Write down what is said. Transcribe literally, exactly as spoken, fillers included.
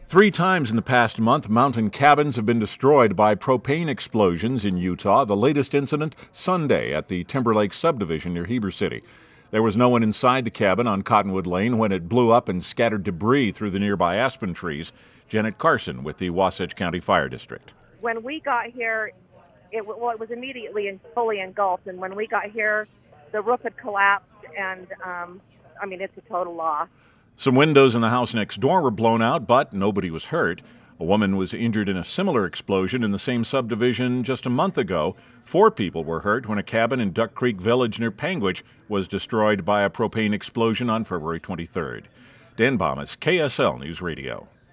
Three times in the past month, mountain cabins have been destroyed by propane explosions in Utah. The latest incident Sunday at the Timberlake subdivision near Heber City. There was no one inside the cabin on Cottonwood Lane when it blew up and scattered debris through the nearby aspen trees. Janet Carson with the Wasatch County Fire District. When we got here, it, well, it was immediately and fully engulfed, and when we got here, the roof had collapsed, and um, I mean, it's a total loss. Some windows in the house next door were blown out, but nobody was hurt. A woman was injured in a similar explosion in the same subdivision just a month ago. Four people were hurt when a cabin in Duck Creek Village near Panguitch was destroyed by a propane explosion on February twenty-third. Dan Bomas, K S L News Radio.